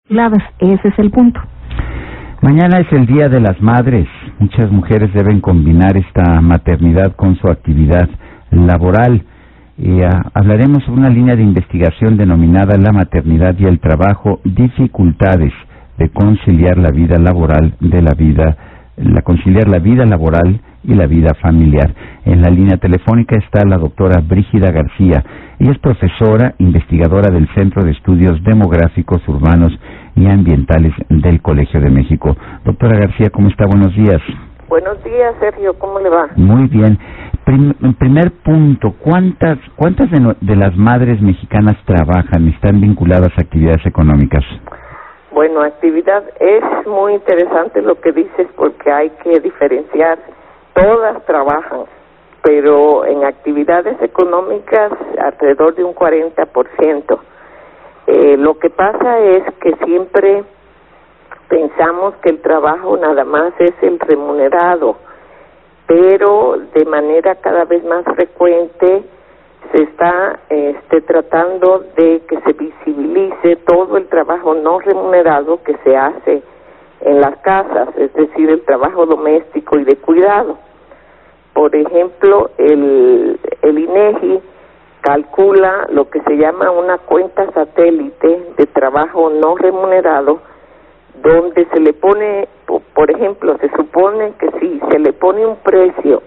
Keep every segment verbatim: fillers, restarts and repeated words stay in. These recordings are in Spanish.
Ese es el punto. Mañana es el Día de las Madres. Muchas mujeres deben combinar esta maternidad con su actividad laboral. Y uh, hablaremos sobre una línea de investigación denominada La maternidad y el trabajo, dificultades de conciliar la vida laboral de la vida, la conciliar la vida laboral y la vida familiar. En la línea telefónica está la doctora Brígida García. Ella es profesora investigadora del Centro de Estudios Demográficos Urbanos y Ambientales del Colegio de México. Doctora García, ¿cómo está? Buenos días. Buenos días, Sergio, ¿cómo le va? Muy bien. Prim, primer punto, ¿cuántas cuántas de, no, de las madres mexicanas trabajan y están vinculadas a actividades económicas? Bueno, actividad es muy interesante lo que dices porque hay que diferenciar. Todas trabajan, pero en actividades económicas alrededor de un cuarenta por ciento. Eh, lo que pasa es que siempre pensamos que el trabajo nada más es el remunerado, pero de manera cada vez más frecuente se está este, tratando de que se visibilice todo el trabajo no remunerado que se hace en las casas, es decir, el trabajo doméstico y de cuidado. Por ejemplo, el, el INEGI calcula lo que se llama una cuenta satélite de trabajo no remunerado, donde se le pone, por ejemplo, se supone que si se le pone un precio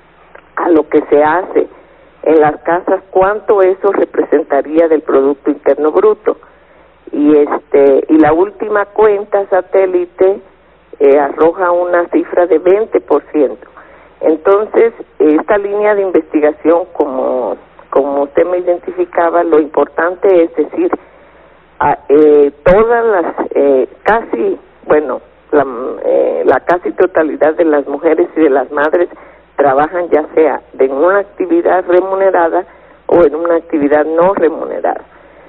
a lo que se hace en las casas, ¿cuánto eso representaría del Producto Interno Bruto? Y este y la última cuenta satélite eh, arroja una cifra de veinte por ciento. Entonces, esta línea de investigación, como, como usted me identificaba, lo importante es decir, a, eh, todas las, eh, casi, bueno, la, eh, la casi totalidad de las mujeres y de las madres trabajan ya sea en una actividad remunerada o en una actividad no remunerada.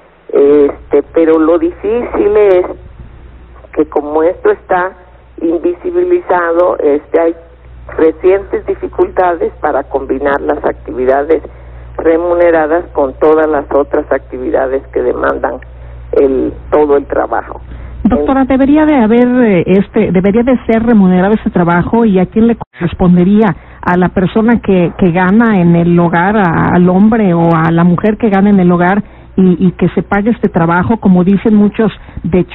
Este, pero lo difícil es que como esto está invisibilizado, este, hay recientes dificultades para combinar las actividades remuneradas con todas las otras actividades que demandan el todo el trabajo. Doctora, debería de haber eh, este debería de ser remunerado ese trabajo, y a quién le correspondería, a la persona que que gana en el hogar, a, al hombre o a la mujer que gana en el hogar, y, y que se pague este trabajo, como dicen muchos, de